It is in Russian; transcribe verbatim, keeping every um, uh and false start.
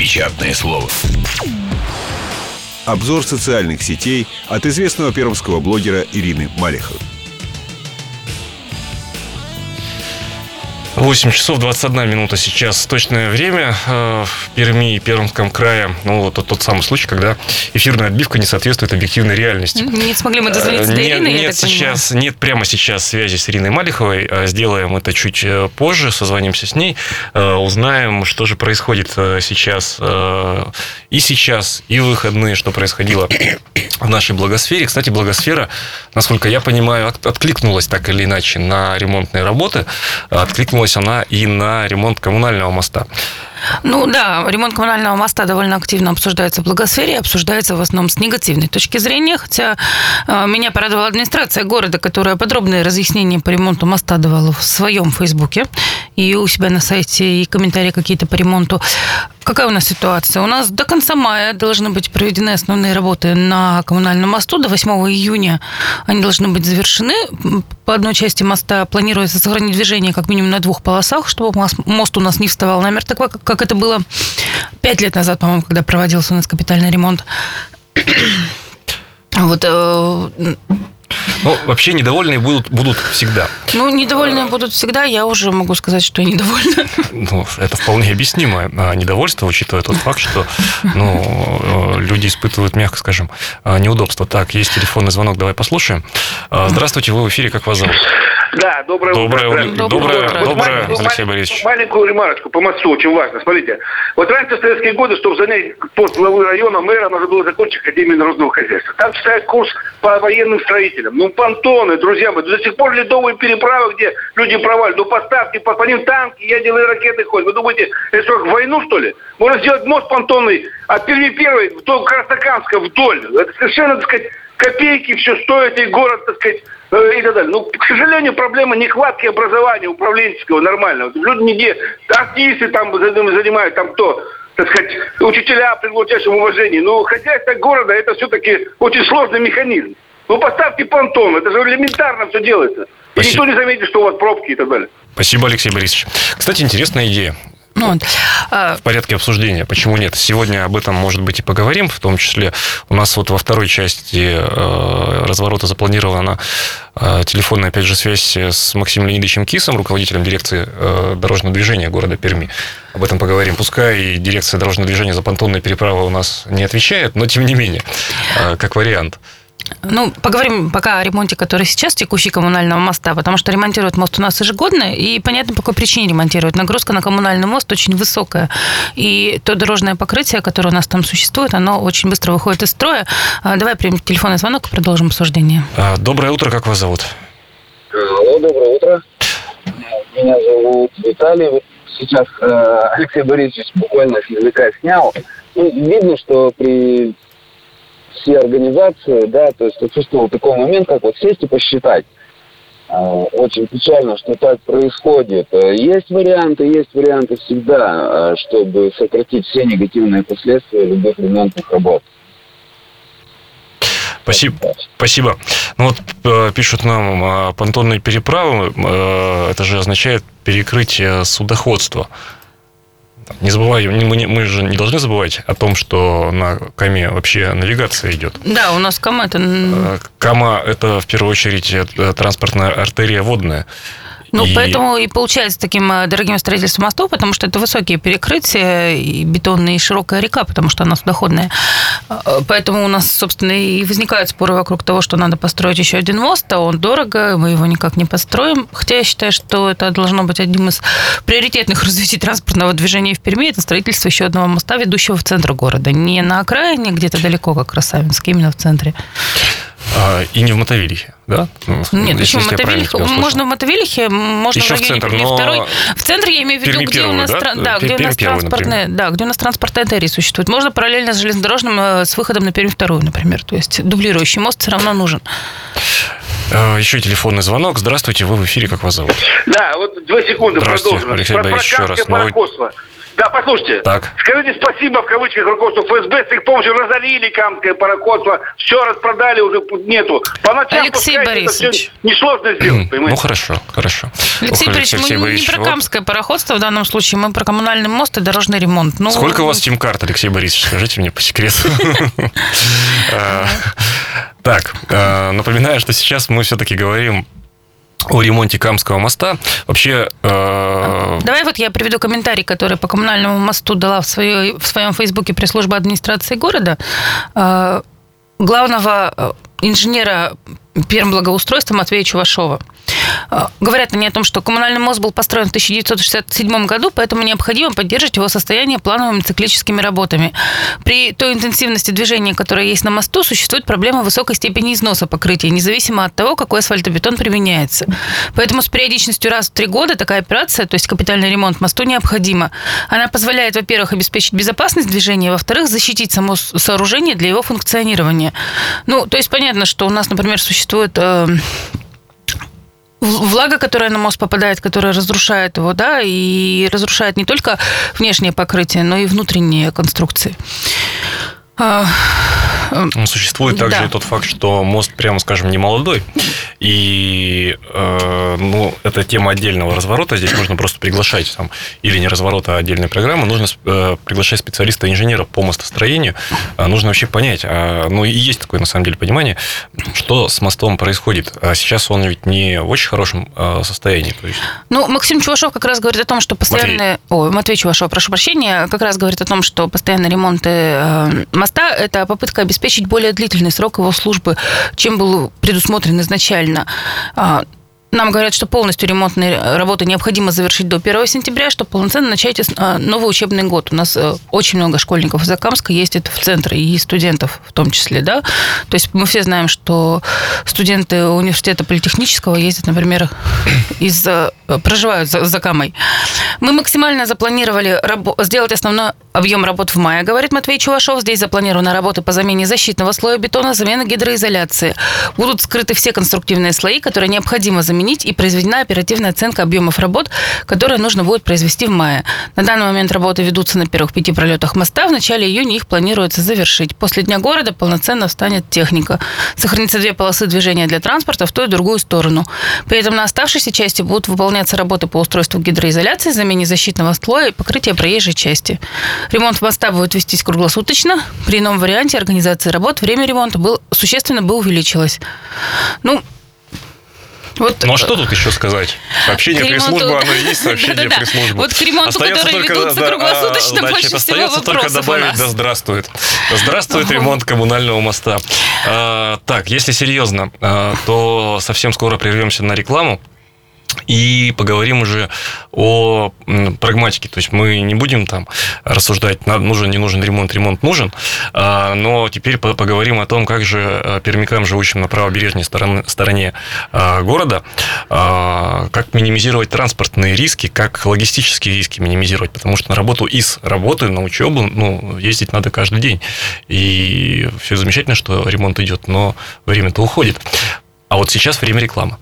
Непечатное слово. Обзор социальных сетей от известного пермского блогера Ирины Малиховой. восемь часов двадцать одна минута сейчас точное время в Перми и Пермском крае. Ну, вот тот, тот самый случай, когда эфирная отбивка не соответствует объективной реальности. Не смогли мы дозвониться до Ирины, Нет, я нет, так сейчас, нет прямо сейчас связи с Ириной Малиховой. Сделаем это чуть позже, созвонимся с ней, узнаем, что же происходит сейчас и сейчас, и в выходные, что происходило в нашей благосфере. Кстати, благосфера, насколько я понимаю, откликнулась так или иначе на ремонтные работы, откликнулась она и на ремонт коммунального моста. Ну да, ремонт коммунального моста довольно активно обсуждается в благосфере, обсуждается в основном с негативной точки зрения, хотя э, меня порадовала администрация города, которая подробные разъяснения по ремонту моста давала в своем фейсбуке и у себя на сайте, и комментарии какие-то по ремонту. Какая у нас ситуация? У нас до конца мая должны быть проведены основные работы на коммунальном мосту, до восьмого июня они должны быть завершены. По одной части моста планируется сохранить движение как минимум на двух полосах, чтобы мост у нас не вставал намертво, как, как это было пять лет назад, по-моему, когда проводился у нас капитальный ремонт. Вот. Ну, вообще недовольные будут, будут всегда. Ну, недовольные будут всегда. Я уже могу сказать, что я недовольна. Ну, это вполне объяснимое недовольство, учитывая тот факт, что ну, люди испытывают, мягко скажем, неудобства. Так, есть телефонный звонок, давай послушаем. Здравствуйте, вы в эфире, как вас зовут? Да, доброе, доброе утро. Доброе, доброе, доброе, доброе Алексей Борисович. Маленькую ремарочку по мосту, очень важно. Смотрите, вот раньше в советские годы, чтобы занять пост главы района, мэра, нужно было закончить Академию народного хозяйства. Там читают курс по военным строителям. Ну, понтоны, друзья мои, до сих пор ледовые переправы, где люди проваливают. Ну, поставьте, по, по ним танки, ядерные ракеты ходят. Вы думаете, это что, войну, что ли? Можно сделать мост понтонный от Перми первой до Краснокамска вдоль. Это совершенно, так сказать, копейки все стоит, и город, так сказать, и так далее. Ну, к сожалению, проблема нехватки образования управленческого нормального. Люди нигде, артисты там занимают, там кто, так сказать, учителя при глубочайшем уважении. Ну, хозяйство города, это все-таки очень сложный механизм. Ну, поставьте понтон, это же элементарно все делается. И никто не заметит, что у вас пробки и так далее. Спасибо, Алексей Борисович. Кстати, интересная идея. Вот. В порядке обсуждения. Почему нет? Сегодня об этом, может быть, и поговорим. В том числе у нас вот во второй части разворота запланирована телефонная, опять же, связь с Максимом Леонидовичем Кисом, руководителем дирекции дорожного движения города Перми. Об этом поговорим. Пускай и дирекция дорожного движения за понтонные переправы у нас не отвечает, но тем не менее, как вариант. Ну, поговорим пока о ремонте, который сейчас текущий коммунального моста, потому что ремонтируют мост у нас ежегодно, и понятно, по какой причине ремонтируют. Нагрузка на коммунальный мост очень высокая, и то дорожное покрытие, которое у нас там существует, оно очень быстро выходит из строя. Давай примем телефонный звонок и продолжим обсуждение. Доброе утро, как вас зовут? Алло, доброе утро. Меня зовут Виталий. Вот сейчас э, Алексей Борисович буквально с языка снял. Ну, видно, что при все организации, да, то есть отсутствовал такой момент, как вот сесть и посчитать. Очень печально, что так происходит. Есть варианты, есть варианты всегда, чтобы сократить все негативные последствия любых ремонтных работ. Спасибо. Спасибо. Ну вот пишут нам, понтонные переправы, это же означает перекрытие судоходства. Не забываем, мы, не, мы же не должны забывать о том, что на Каме вообще навигация идет. Да, у нас Кама это... Кама это в первую очередь транспортная артерия водная. Ну, и... поэтому и получается таким дорогим строительством мостов, потому что это высокие перекрытия, и бетонная, и широкая река, потому что она судоходная. Поэтому у нас, собственно, и возникают споры вокруг того, что надо построить еще один мост, а он дорого, мы его никак не построим. Хотя я считаю, что это должно быть одним из приоритетных развитий транспортного движения в Перми, это строительство еще одного моста, ведущего в центр города. Не на окраине, где-то далеко, как Красавинск, именно в центре. И не в Мотовилихе, да? Нет, почему в Мотовилихе? Можно в Мотовилихе, можно еще в районе в центр, Перми но... второй. В центре я имею в виду, Перми где первую, у нас, да? Да, где у нас транспортные, да, где у нас транспортные артерии существуют. Можно параллельно с железнодорожным с выходом на Пермь вторую, например. То есть дублирующий мост все равно нужен. Еще телефонный звонок. Здравствуйте, вы в эфире, как вас зовут? Да, вот две секунды продолжим. Алексей Борисович, еще раз. Паракоство. Да, послушайте. Так. Скажите спасибо, в кавычках, руководству эф эс бэ, с их помощью разорили Камское пароходство, все распродали, уже нету. По ночам Алексей Борисович. Это несложно сделать, понимаете? Ну, хорошо, хорошо. Алексей Ох, Борисович, мы Борисович, не про вот. Камское пароходство в данном случае, мы про коммунальный мост и дорожный ремонт. Ну, Сколько у вас сим-карт, Алексей Борисович? Скажите мне по секрету. Так, напоминаю, что сейчас мы все-таки говорим о ремонте Камского моста. Вообще... Э... Давай вот я приведу комментарий, который по коммунальному мосту дала в, своей, в своем фейсбуке пресс-служба администрации города. Э, главного инженера Пермблагоустройства Матвея Чувашова. Говорят они о том, что коммунальный мост был построен в тысяча девятьсот шестьдесят седьмом году, поэтому необходимо поддерживать его состояние плановыми циклическими работами. При той интенсивности движения, которая есть на мосту, существует проблема высокой степени износа покрытия, независимо от того, какой асфальтобетон применяется. Поэтому с периодичностью раз в три года такая операция, то есть капитальный ремонт мосту, необходима. Она позволяет, во-первых, обеспечить безопасность движения, во-вторых, защитить само сооружение для его функционирования. Ну, то есть понятно, что у нас, например, существует... Э- влага, которая на мост попадает, которая разрушает его, да, и разрушает не только внешнее покрытие, но и внутренние конструкции. Существует также да. и тот факт, что мост, прямо скажем, не молодой. И э, ну, это тема отдельного разворота. Здесь нужно просто приглашать там, или не разворота, а отдельной программы. Нужно э, приглашать специалиста-инженера по мостостроению. А нужно вообще понять, а, ну и есть такое, на самом деле, понимание, что с мостом происходит. А сейчас он ведь не в очень хорошем э, состоянии. То есть... Ну, Максим Чувашов как раз говорит о том, что постоянные... Матвей. Ой, Матвей Чувашов, прошу прощения, как раз говорит о том, что постоянные ремонты э, моста – это попытка обеспечить более длительный срок его службы, чем был предусмотрен изначально. Нам говорят, что полностью ремонтные работы необходимо завершить до первого сентября, чтобы полноценно начать новый учебный год. У нас очень много школьников из Закамска ездит в центр, и студентов в том числе, да. То есть мы все знаем, что студенты университета политехнического ездят, например, из, проживают за Закамой. Мы максимально запланировали рабо- сделать основной объем работ в мае, говорит Матвей Чувашов. Здесь запланированы работы по замене защитного слоя бетона, замена гидроизоляции. Будут скрыты все конструктивные слои, которые необходимо заменить, и произведена оперативная оценка объемов работ, которые нужно будет произвести в мае. На данный момент работы ведутся на первых пяти пролетах моста. В начале июня их планируется завершить. После Дня города полноценно встанет техника. Сохранится две полосы движения для транспорта в ту и другую сторону. При этом на оставшейся части будут выполняться работы по устройству гидроизоляции, замене защитного слоя и покрытия проезжей части. Ремонт моста будет вестись круглосуточно. При ином варианте организации работ время ремонта был, существенно бы увеличилось. Ну, Вот, ну а что тут еще сказать? Сообщение пресс-службы, оно и есть сообщение пресс-службы. Вот к ремонту, остается который только, ведутся да, круглосуточно, значит, больше всего остается только добавить, да здравствует. Да здравствует ремонт коммунального моста. А, так, если серьезно, а, то совсем скоро прервемся на рекламу. И поговорим уже о прагматике. То есть мы не будем там рассуждать, нужен, не нужен ремонт, ремонт нужен. Но теперь поговорим о том, как же пермякам, живущим на правобережной стороне, стороне города, как минимизировать транспортные риски, как логистические риски минимизировать. Потому что на работу из работы, на учебу, ну, ездить надо каждый день. И все замечательно, что ремонт идет, но время-то уходит. А вот сейчас время рекламы.